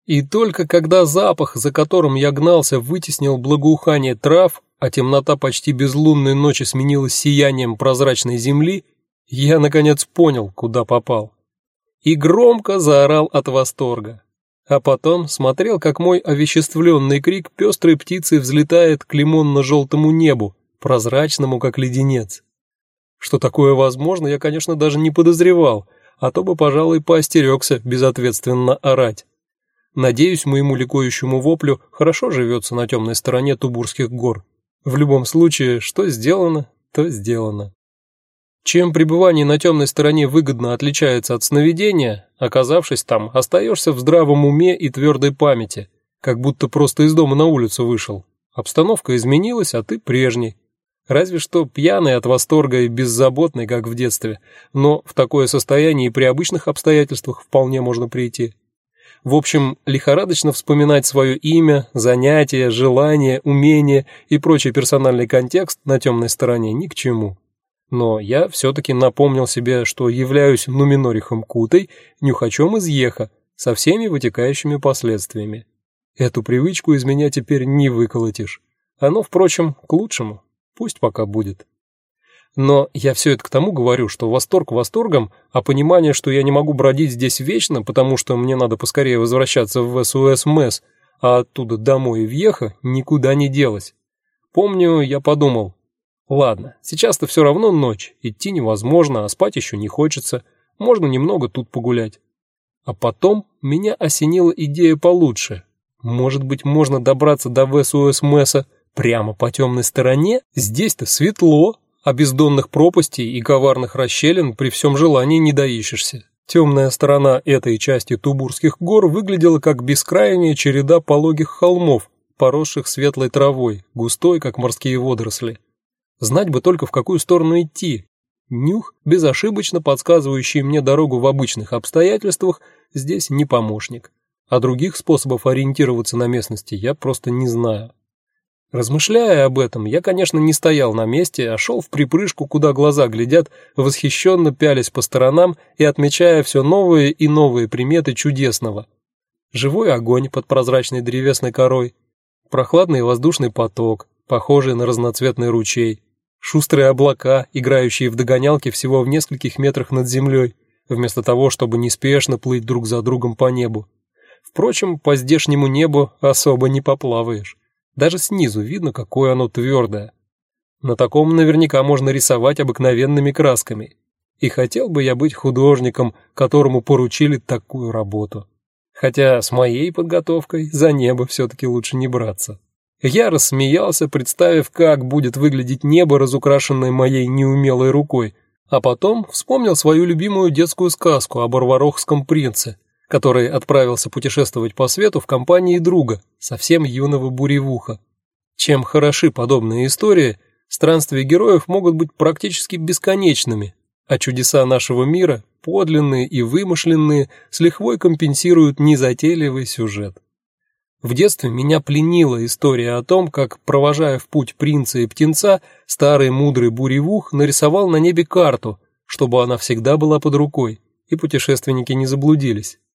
И только когда запах, за которым я гнался, вытеснил благоухание трав, а темнота почти безлунной ночи сменилась сиянием прозрачной земли, я наконец понял, куда попал. И громко заорал от восторга. А потом смотрел, как мой овеществленный крик пестрой птицей взлетает к лимонно-желтому небу, прозрачному, как леденец. Что такое возможно, я, конечно, даже не подозревал, а то бы, пожалуй, поостерегся безответственно орать. Надеюсь, моему ликующему воплю хорошо живется на темной стороне Тубурских гор. В любом случае, что сделано, то сделано. Чем пребывание на темной стороне выгодно отличается от сновидения, оказавшись там, остаешься в здравом уме и твердой памяти, как будто просто из дома на улицу вышел. Обстановка изменилась, а ты прежний. Разве что пьяный от восторга и беззаботный, как в детстве, но в такое состояние при обычных обстоятельствах вполне можно прийти. В общем, лихорадочно вспоминать свое имя, занятия, желания, умения и прочий персональный контекст на темной стороне ни к чему. Но я все-таки напомнил себе, что являюсь Нуминорихом Кутой, нюхачом из Еха, со всеми вытекающими последствиями. Эту привычку из меня теперь не выколотишь. Оно, впрочем, к лучшему. Пусть пока будет. Но я все это к тому говорю, что восторг восторгом, а понимание, что я не могу бродить здесь вечно, потому что мне надо поскорее возвращаться в СУС МЭС, а оттуда домой и в Еха, никуда не делось. Помню, я подумал: ладно, сейчас-то все равно ночь, идти невозможно, а спать еще не хочется, можно немного тут погулять. А потом меня осенила идея получше. Может быть, можно добраться до ВСУС МЭСа прямо по темной стороне? Здесь-то светло, а бездонных пропастей и коварных расщелин при всем желании не доищешься. Темная сторона этой части Тубурских гор выглядела как бескрайняя череда пологих холмов, поросших светлой травой, густой, как морские водоросли. Знать бы только, в какую сторону идти. Нюх, безошибочно подсказывающий мне дорогу в обычных обстоятельствах, здесь не помощник. А других способов ориентироваться на местности я просто не знаю. Размышляя об этом, я, конечно, не стоял на месте, а шел вприпрыжку, куда глаза глядят, восхищенно пялясь по сторонам и отмечая все новые и новые приметы чудесного. Живой огонь под прозрачной древесной корой, прохладный воздушный поток, похожий на разноцветный ручей, шустрые облака, играющие в догонялки всего в нескольких метрах над землей, вместо того, чтобы неспешно плыть друг за другом по небу. Впрочем, по здешнему небу особо не поплаваешь. Даже снизу видно, какое оно твердое. На таком наверняка можно рисовать обыкновенными красками. И хотел бы я быть художником, которому поручили такую работу. Хотя с моей подготовкой за небо все-таки лучше не браться. Я рассмеялся, представив, как будет выглядеть небо, разукрашенное моей неумелой рукой, а потом вспомнил свою любимую детскую сказку о Барварохском принце, который отправился путешествовать по свету в компании друга, совсем юного буревуха. Чем хороши подобные истории, странствия героев могут быть практически бесконечными, а чудеса нашего мира, подлинные и вымышленные, с лихвой компенсируют незатейливый сюжет. В детстве меня пленила история о том, как, провожая в путь принца и птенца, старый мудрый буревух нарисовал на небе карту, чтобы она всегда была под рукой, и путешественники не заблудились.